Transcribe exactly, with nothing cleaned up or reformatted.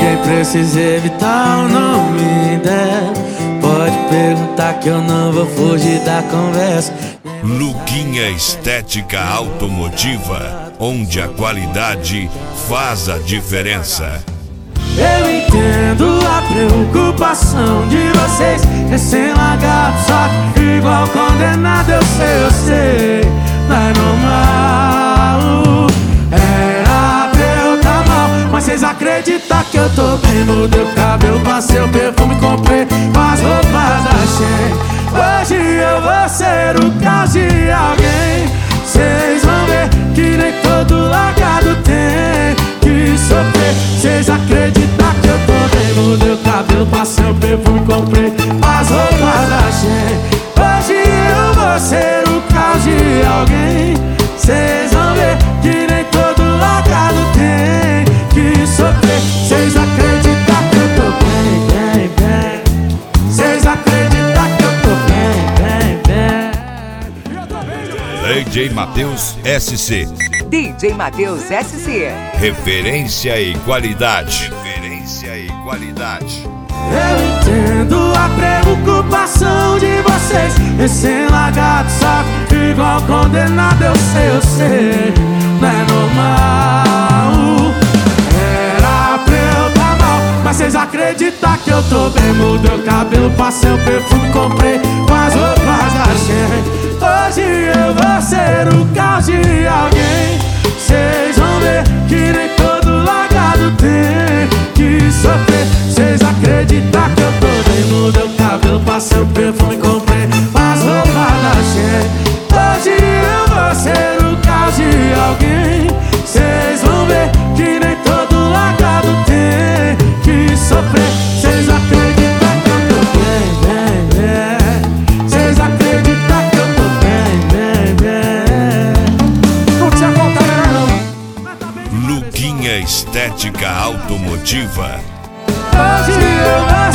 ninguém precisa evitar o nome dela. Pode perguntar que eu não vou fugir da conversa. Luquinha Estética Automotiva, onde a qualidade faz a diferença. Eu entendo a preocupação de vocês, recém-largado, só que igual condenado. Eu sei, eu sei, não é normal. Era pra eu tá mal, mas vocês acreditam que eu tô bem? Mudei o cabelo, passei o perfume, comprei as roupas da Shein. Hoje eu vou ser o caos de alguém. Vocês vão ver que nem todo largado tem que sofrer. Vocês acreditam que eu tô bem? Mudei o cabelo, passei o perfume, comprei as roupas da Shein. Hoje eu vou ser o caos de alguém. Vocês vão ver que nem todo largado tem que sofrer. Vocês acreditam que eu tô bem, bem, bem. Vocês acreditam que eu tô bem, bem, bem. D J Matheus S C. D J Matheus S C. Referência e qualidade. Referência e qualidade. Eu entendo a preocupação de vocês, recém-largado, só que igual condenado. Eu sei, eu sei, não é normal. Era pra eu tá mal, mas vocês acreditam que eu tô bem? Mudei o cabelo, passei o perfume, comprei as roupas da Shein. Hoje eu vou ser o caos de alguém. Vocês vão ver que nem todo largado tem que sofrer. Vocês acreditam que eu tô bem? Mudei o cabelo, passei o perfume, comprei as roupas da Shein. Hoje eu vou ser o caos de alguém. Vocês vão ver que nem todo largado tem que sofrer. Vocês acreditam que eu tô bem, bem, bem. Vocês acreditam que eu tô bem, bem, bem. Não tinha conta melhor não. Luquinha Estética Automotiva. Hoje eu